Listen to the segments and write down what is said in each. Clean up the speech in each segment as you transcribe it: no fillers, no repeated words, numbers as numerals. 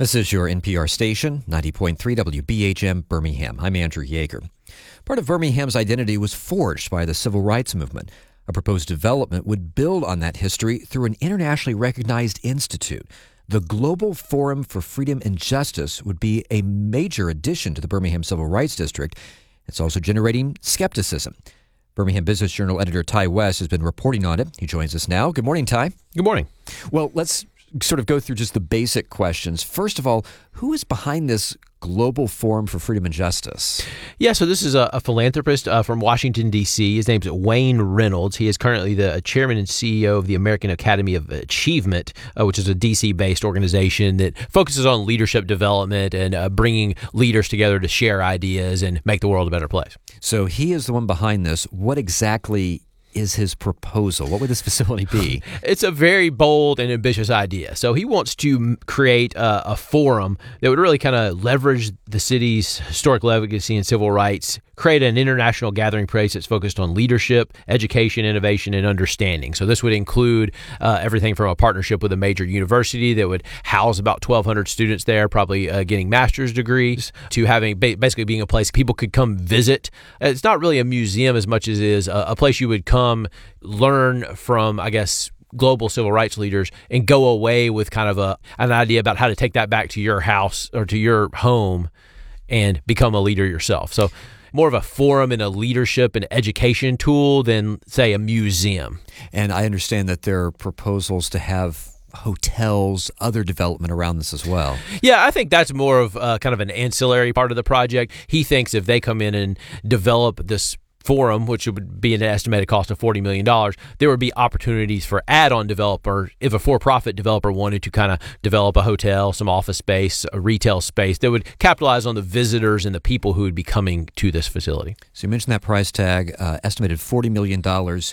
This is your NPR station, 90.3 WBHM Birmingham. I'm Andrew Yeager. Part of Birmingham's identity was forged by the civil rights movement. A proposed development would build on that history through an internationally recognized institute. The Global Forum for Freedom and Justice would be a major addition to the Birmingham Civil Rights District. It's also generating skepticism. Birmingham Business Journal editor Ty West has been reporting on it. He joins us now. Good morning, Ty. Good morning. Well, let's sort of go through just the basic questions. First of all, who is behind this Global Forum for Freedom and Justice? Yeah, so this is a philanthropist from Washington, D.C. His name's Wayne Reynolds. He is currently the chairman and CEO of the American Academy of Achievement, which is a D.C.-based organization that focuses on leadership development and bringing leaders together to share ideas and make the world a better place. So he is the one behind this. What exactly is his proposal? What would this facility be? It's a very bold and ambitious idea. So he wants to create a forum that would really kind of leverage the city's historic legacy and civil rights, create an international gathering place that's focused on leadership, education, innovation, and understanding. So this would include everything from a partnership with a major university that would house about 1,200 students there, probably getting master's degrees, to having basically being a place people could come visit. It's not really a museum as much as it is a place you would come learn from, I guess, global civil rights leaders and go away with kind of an idea about how to take that back to your house or to your home and become a leader yourself. So more of a forum and a leadership and education tool than, say, a museum. And I understand that there are proposals to have hotels, other development around this as well. Yeah, I think that's more of kind of an ancillary part of the project. He thinks if they come in and develop this forum, which would be an estimated cost of $40 million, there would be opportunities for add-on developers. If a for-profit developer wanted to kind of develop a hotel, some office space, a retail space, that would capitalize on the visitors and the people who would be coming to this facility. So you mentioned that price tag, estimated $40 million.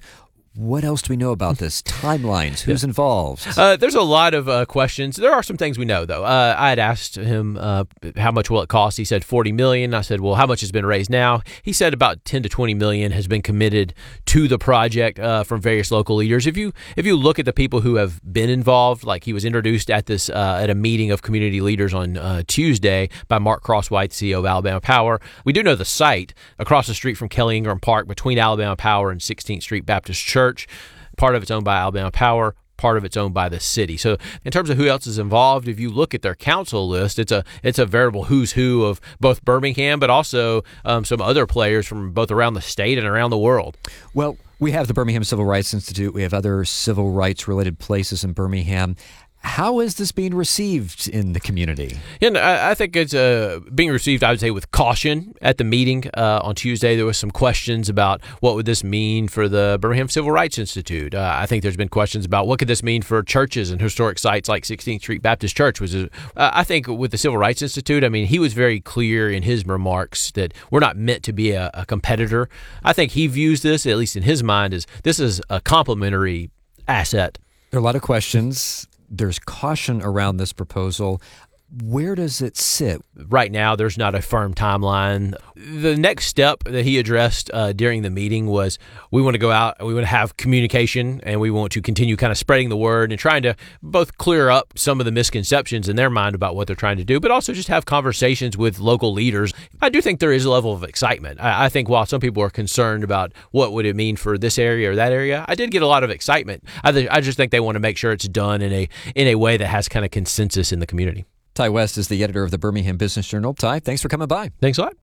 What else do we know about this? Timelines? Who's involved? There's a lot of questions. There are some things we know, though. I had asked him how much will it cost. He said $40 million. I said, well, how much has been raised now? He said about $10 to $20 million has been committed to the project from various local leaders. If you look at the people who have been involved, like he was introduced at this at a meeting of community leaders on Tuesday by Mark Crosswhite, CEO of Alabama Power. We do know the site across the street from Kelly Ingram Park between Alabama Power and 16th Street Baptist Church. Part of it's owned by Alabama Power, part of it's owned by the city. So in terms of who else is involved, if you look at their council list, it's a veritable who's who of both Birmingham, but also some other players from both around the state and around the world. Well, we have the Birmingham Civil Rights Institute. We have other civil rights-related places in Birmingham. How is this being received in the community? And I think it's being received, I would say, with caution. At the meeting on Tuesday, there was some questions about what would this mean for the Birmingham Civil Rights Institute. I think there's been questions about what could this mean for churches and historic sites like 16th Street Baptist Church. I think with the Civil Rights Institute, I mean, he was very clear in his remarks that we're not meant to be a competitor. I think he views this, at least in his mind, as this is a complementary asset. There are a lot of questions. There's caution around this proposal. Where does it sit? Right now, there's not a firm timeline. The next step that he addressed during the meeting was we want to go out and we want to have communication and we want to continue kind of spreading the word and trying to both clear up some of the misconceptions in their mind about what they're trying to do, but also just have conversations with local leaders. I do think there is a level of excitement. I think while some people are concerned about what would it mean for this area or that area, I did get a lot of excitement. I just think they want to make sure it's done in a way that has kind of consensus in the community. Ty West is the editor of the Birmingham Business Journal. Ty, thanks for coming by. Thanks a lot.